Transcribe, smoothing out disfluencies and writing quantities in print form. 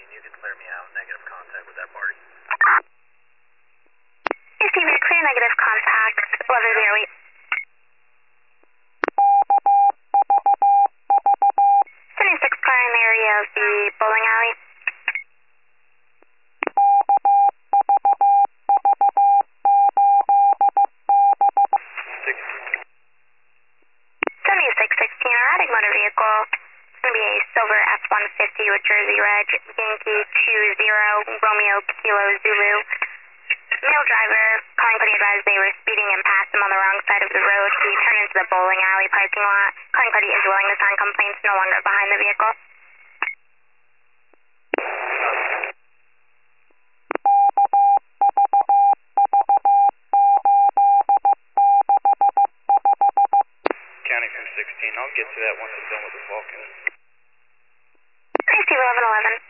you can clear me out. Negative contact with that party. Hey, Steve, clear negative contact. 1108. 76 car in the area of the bowling alley. 7616, erratic motor vehicle. It's going to be a silver F-150 with Jersey Reg, Yankee 20 Romeo Kilo Zulu. Male driver, calling party advised they were speeding and passed him on the wrong side of the road. He turned into the bowling alley parking lot. Calling party is willing to sign complaints, no longer behind the vehicle. County 216, I'll get to that once I'm done with the Vulcan. Hey, Steve, 1111.